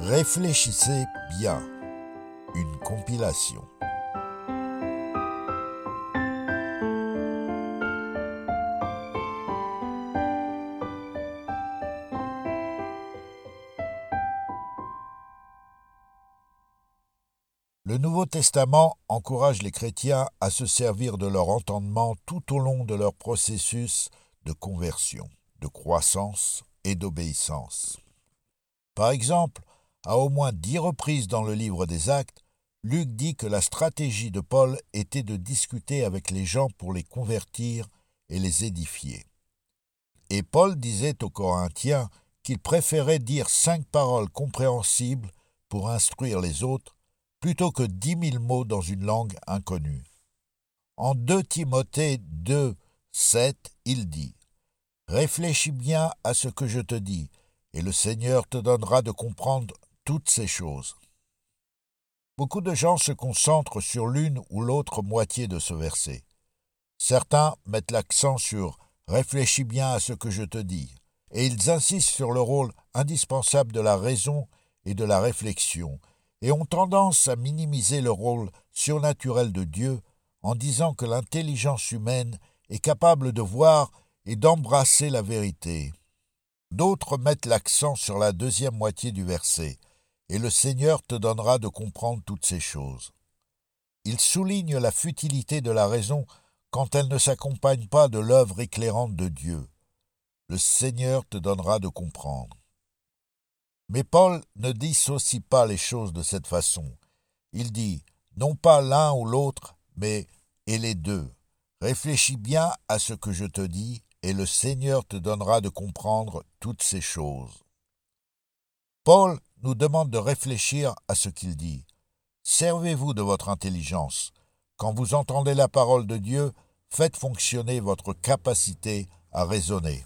Réfléchissez bien. Une compilation. Le Nouveau Testament encourage les chrétiens à se servir de leur entendement tout au long de leur processus de conversion, de croissance et d'obéissance. Par exemple, à au moins 10 reprises dans le livre des Actes, Luc dit que la stratégie de Paul était de discuter avec les gens pour les convertir et les édifier. Et Paul disait aux Corinthiens qu'il préférait dire 5 paroles compréhensibles pour instruire les autres plutôt que 10 000 mots dans une langue inconnue. En 2 Timothée 2, 7, il dit « Réfléchis bien à ce que je te dis, et le Seigneur te donnera de comprendre toutes ces choses. » Beaucoup de gens se concentrent sur l'une ou l'autre moitié de ce verset. Certains mettent l'accent sur « Réfléchis bien à ce que je te dis » et ils insistent sur le rôle indispensable de la raison et de la réflexion et ont tendance à minimiser le rôle surnaturel de Dieu en disant que l'intelligence humaine est capable de voir et d'embrasser la vérité. D'autres mettent l'accent sur la deuxième moitié du verset « Et le Seigneur te donnera de comprendre toutes ces choses ». Ils soulignent la futilité de la raison quand elle ne s'accompagne pas de l'œuvre éclairante de Dieu. Le Seigneur te donnera de comprendre. Mais Paul ne dissocie pas les choses de cette façon. Il dit, non pas l'un ou l'autre, mais « et les deux ». Réfléchis bien à ce que je te dis, et le Seigneur te donnera de comprendre toutes ces choses. Paul nous demande de réfléchir à ce qu'il dit. Servez-vous de votre intelligence. Quand vous entendez la parole de Dieu, faites fonctionner votre capacité à raisonner.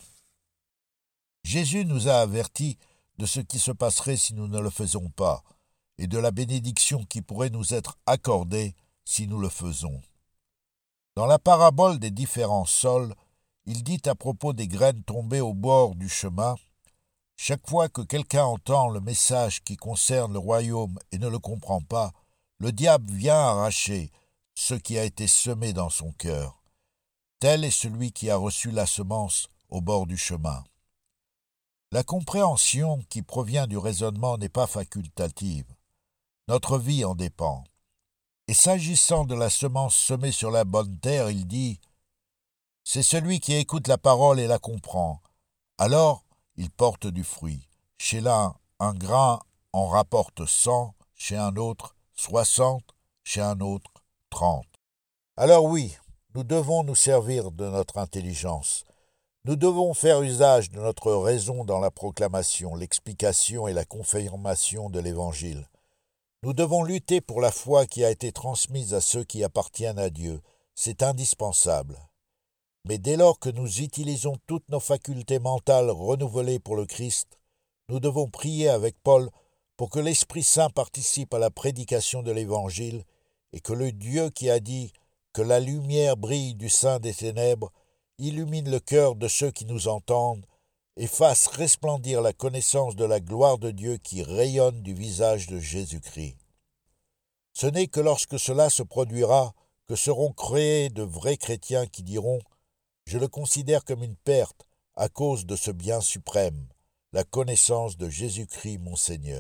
Jésus nous a avertis de ce qui se passerait si nous ne le faisons pas, et de la bénédiction qui pourrait nous être accordée si nous le faisons. Dans la parabole des différents sols, il dit à propos des graines tombées au bord du chemin, « Chaque fois que quelqu'un entend le message qui concerne le royaume et ne le comprend pas, le diable vient arracher ce qui a été semé dans son cœur. Tel est celui qui a reçu la semence au bord du chemin. » La compréhension qui provient du raisonnement n'est pas facultative. Notre vie en dépend. Et s'agissant de la semence semée sur la bonne terre, il dit « C'est celui qui écoute la parole et la comprend. Alors, il porte du fruit. Chez l'un, un grain en rapporte 100, chez un autre, 60, chez un autre, 30. » Alors oui, nous devons nous servir de notre intelligence. Nous devons faire usage de notre raison dans la proclamation, l'explication et la confirmation de l'Évangile. Nous devons lutter pour la foi qui a été transmise à ceux qui appartiennent à Dieu. C'est indispensable. Mais dès lors que nous utilisons toutes nos facultés mentales renouvelées pour le Christ, nous devons prier avec Paul pour que l'Esprit Saint participe à la prédication de l'Évangile et que le Dieu qui a dit que la lumière brille du sein des ténèbres illumine le cœur de ceux qui nous entendent et fasse resplendir la connaissance de la gloire de Dieu qui rayonne du visage de Jésus-Christ. Ce n'est que lorsque cela se produira que seront créés de vrais chrétiens qui diront « Je le considère comme une perte à cause de ce bien suprême, la connaissance de Jésus-Christ mon Seigneur. »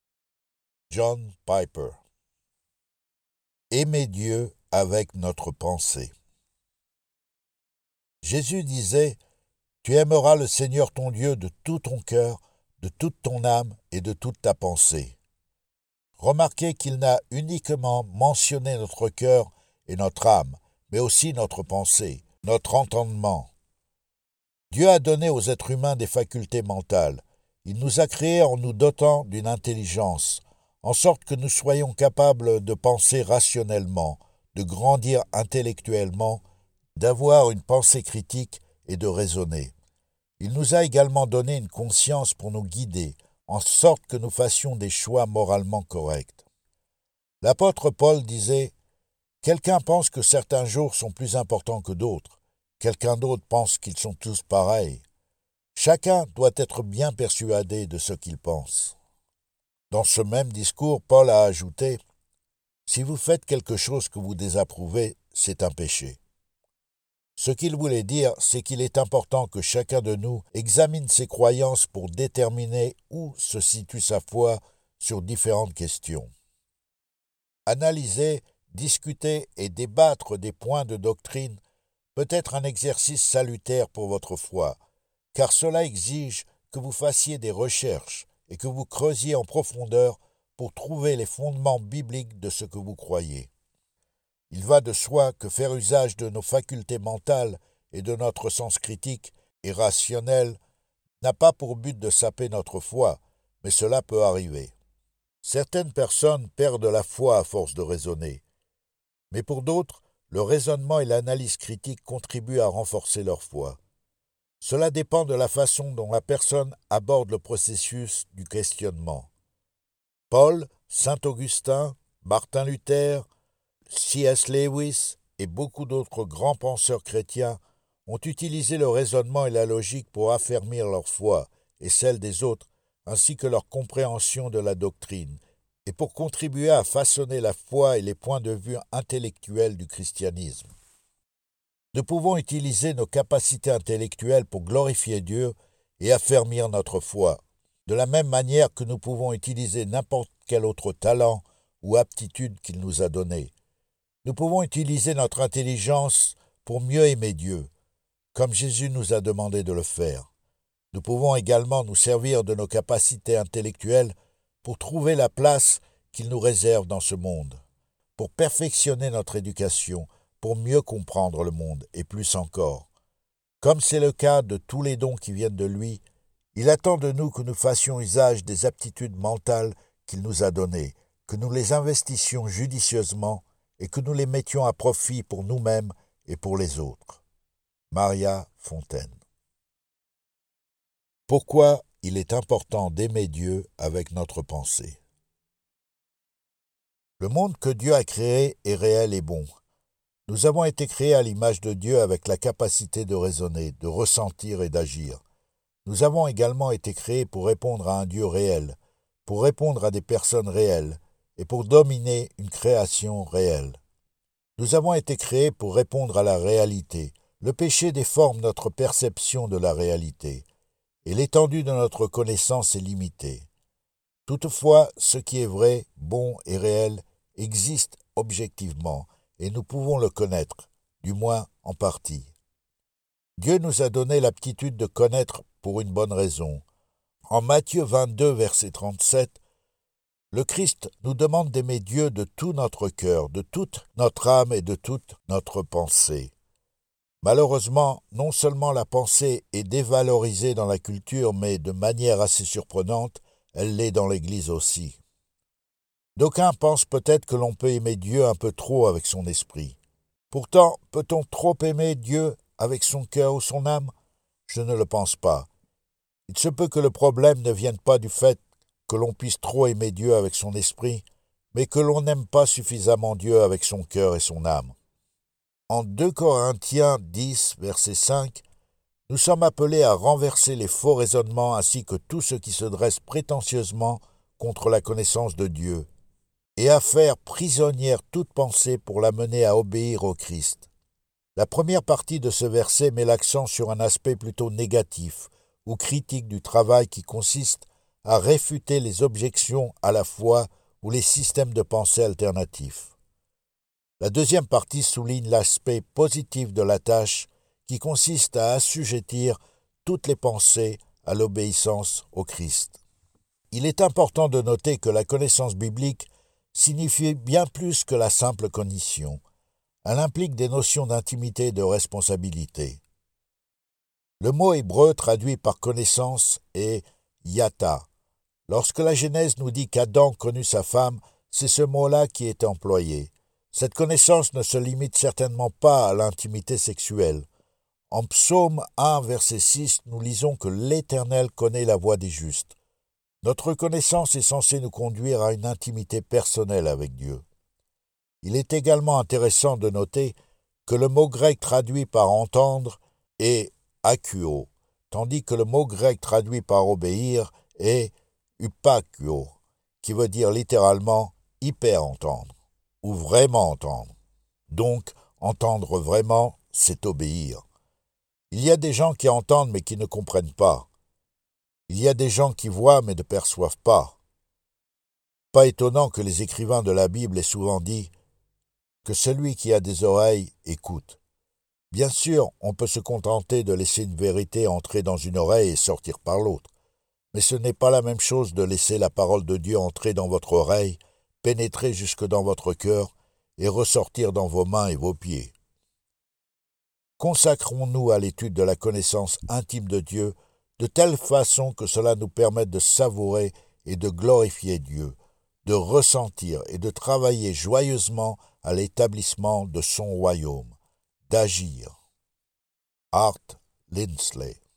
John Piper. Aimer Dieu avec notre pensée. Jésus disait « Tu aimeras le Seigneur ton Dieu de tout ton cœur, de toute ton âme et de toute ta pensée. » Remarquez qu'il n'a uniquement mentionné notre cœur et notre âme, mais aussi notre pensée, notre entendement. Dieu a donné aux êtres humains des facultés mentales. Il nous a créés en nous dotant d'une intelligence, en sorte que nous soyons capables de penser rationnellement, de grandir intellectuellement, d'avoir une pensée critique et de raisonner. Il nous a également donné une conscience pour nous guider, en sorte que nous fassions des choix moralement corrects. L'apôtre Paul disait « Quelqu'un pense que certains jours sont plus importants que d'autres. Quelqu'un d'autre pense qu'ils sont tous pareils. Chacun doit être bien persuadé de ce qu'il pense. » Dans ce même discours, Paul a ajouté « Si vous faites quelque chose que vous désapprouvez, c'est un péché ». Ce qu'il voulait dire, c'est qu'il est important que chacun de nous examine ses croyances pour déterminer où se situe sa foi sur différentes questions. Analyser, discuter et débattre des points de doctrine peut être un exercice salutaire pour votre foi, car cela exige que vous fassiez des recherches et que vous creusiez en profondeur pour trouver les fondements bibliques de ce que vous croyez. Il va de soi que faire usage de nos facultés mentales et de notre sens critique et rationnel n'a pas pour but de saper notre foi, mais cela peut arriver. Certaines personnes perdent la foi à force de raisonner, mais pour d'autres, le raisonnement et l'analyse critique contribuent à renforcer leur foi. Cela dépend de la façon dont la personne aborde le processus du questionnement. Paul, Saint Augustin, Martin Luther, C.S. Lewis et beaucoup d'autres grands penseurs chrétiens ont utilisé le raisonnement et la logique pour affermir leur foi et celle des autres, ainsi que leur compréhension de la doctrine, et pour contribuer à façonner la foi et les points de vue intellectuels du christianisme. Nous pouvons utiliser nos capacités intellectuelles pour glorifier Dieu et affermir notre foi, de la même manière que nous pouvons utiliser n'importe quel autre talent ou aptitude qu'il nous a donné. Nous pouvons utiliser notre intelligence pour mieux aimer Dieu, comme Jésus nous a demandé de le faire. Nous pouvons également nous servir de nos capacités intellectuelles pour trouver la place qu'il nous réserve dans ce monde, pour perfectionner notre éducation, pour mieux comprendre le monde, et plus encore. Comme c'est le cas de tous les dons qui viennent de lui, il attend de nous que nous fassions usage des aptitudes mentales qu'il nous a données, que nous les investissions judicieusement et que nous les mettions à profit pour nous-mêmes et pour les autres. Maria Fontaine. Pourquoi il est important d'aimer Dieu avec notre pensée? Le monde que Dieu a créé est réel et bon. Nous avons été créés à l'image de Dieu avec la capacité de raisonner, de ressentir et d'agir. Nous avons également été créés pour répondre à un Dieu réel, pour répondre à des personnes réelles et pour dominer une création réelle. Nous avons été créés pour répondre à la réalité. Le péché déforme notre perception de la réalité, et l'étendue de notre connaissance est limitée. Toutefois, ce qui est vrai, bon et réel existe objectivement, et nous pouvons le connaître, du moins en partie. Dieu nous a donné l'aptitude de connaître pour une bonne raison. En Matthieu 22, verset 37, le Christ nous demande d'aimer Dieu de tout notre cœur, de toute notre âme et de toute notre pensée. Malheureusement, non seulement la pensée est dévalorisée dans la culture, mais de manière assez surprenante, elle l'est dans l'Église aussi. D'aucuns pensent peut-être que l'on peut aimer Dieu un peu trop avec son esprit. Pourtant, peut-on trop aimer Dieu avec son cœur ou son âme? Je ne le pense pas. Il se peut que le problème ne vienne pas du fait que l'on puisse trop aimer Dieu avec son esprit, mais que l'on n'aime pas suffisamment Dieu avec son cœur et son âme. En 2 Corinthiens 10, verset 5, nous sommes appelés à renverser les faux raisonnements ainsi que tout ce qui se dresse prétentieusement contre la connaissance de Dieu, et à faire prisonnière toute pensée pour la mener à obéir au Christ. La première partie de ce verset met l'accent sur un aspect plutôt négatif ou critique du travail qui consiste à réfuter les objections à la foi ou les systèmes de pensée alternatifs. La deuxième partie souligne l'aspect positif de la tâche qui consiste à assujettir toutes les pensées à l'obéissance au Christ. Il est important de noter que la connaissance biblique signifie bien plus que la simple cognition. Elle implique des notions d'intimité et de responsabilité. Le mot hébreu traduit par connaissance est yata. Lorsque la Genèse nous dit qu'Adam connut sa femme, c'est ce mot-là qui est employé. Cette connaissance ne se limite certainement pas à l'intimité sexuelle. En Psaume 1, verset 6, nous lisons que l'Éternel connaît la voie des justes. Notre connaissance est censée nous conduire à une intimité personnelle avec Dieu. Il est également intéressant de noter que le mot grec traduit par entendre est akuo, tandis que le mot grec traduit par obéir est upakuo, qui veut dire littéralement hyper-entendre, ou vraiment entendre. Donc, entendre vraiment, c'est obéir. Il y a des gens qui entendent mais qui ne comprennent pas. Il y a des gens qui voient mais ne perçoivent pas. Pas étonnant que les écrivains de la Bible aient souvent dit que celui qui a des oreilles écoute. Bien sûr, on peut se contenter de laisser une vérité entrer dans une oreille et sortir par l'autre. Mais ce n'est pas la même chose de laisser la parole de Dieu entrer dans votre oreille, pénétrer jusque dans votre cœur et ressortir dans vos mains et vos pieds. Consacrons-nous à l'étude de la connaissance intime de Dieu de telle façon que cela nous permette de savourer et de glorifier Dieu, de ressentir et de travailler joyeusement à l'établissement de son royaume, d'agir. Art Lindsley.